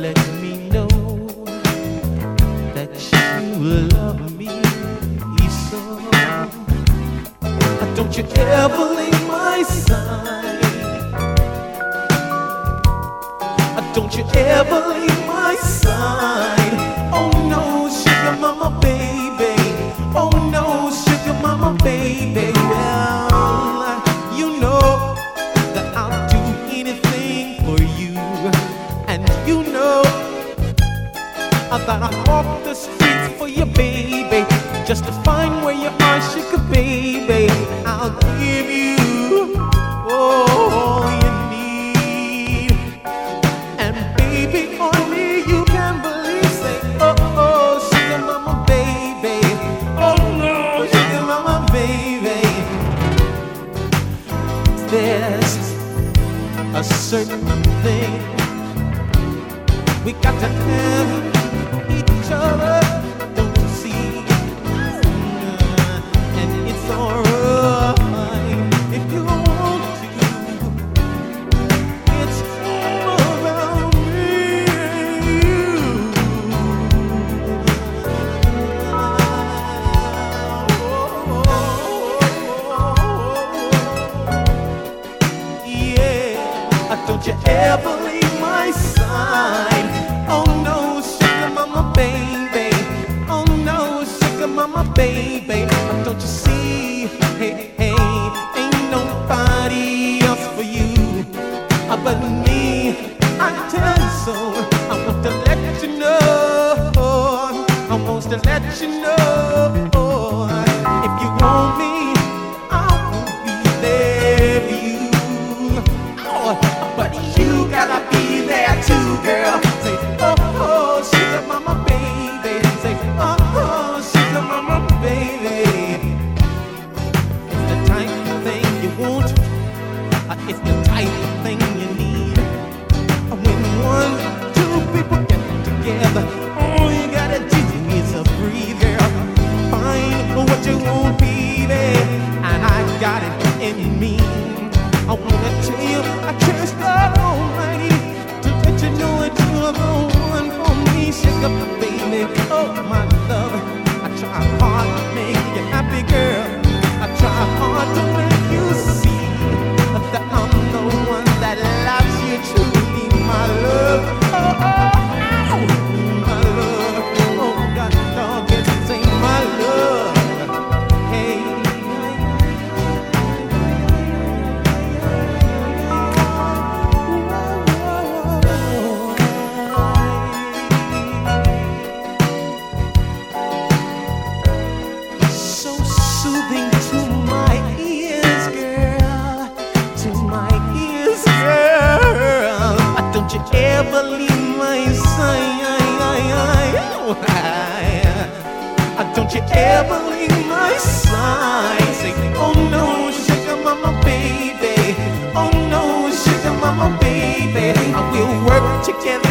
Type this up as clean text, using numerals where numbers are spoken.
let me know that you love me so. Don't you ever leave my side. Don't you ever leave my side. Oh no, sugar mama baby. Oh no, sugar mama baby. Well, you know that I'll do anything for you, and you know that I walk the streets for you, baby, just to find where you are, sugar baby. I'll give you all you need, and baby, only you can believe. Say, oh, oh, sugar mama baby. Oh no, sugar mama baby. There's a certain thing we got to have each other, don't you see? And it's alright if you want to. It's all around me and you. Yeah, don't you ever leave my side. Oh no, sugar mama baby. Oh no, sugar mama baby. Don't you see? Hey, hey, ain't nobody else for you but me. I tell you so. I want to let you know. I want to let you know. If you want me, I will be there for you. Oh, but you gotta be there too, girl. Say, oh, oh, sugar mama baby. Say, oh, oh, sugar mama baby. It's the type of thing you want. It's the type of thing you need. When one, two people get together, all you gotta do is breathe, girl. Find what you want, baby, and I got it in me. I wanna tell you, I trust God Almighty to let you know that you're the one for me, sugar baby. Oh my love, I try hard to make you happy, girl. I try hard to make you see that I'm the one that loves you truly, my love. Oh, oh, oh, my love. Oh God, dog, it's say my love. Hey. So soothing to my ears, girl. To my ears, girl. Don't you ever leave my side. Don't you ever leave my side. Say, oh no, sugar mama baby. Oh no, sugar mama baby. I will work together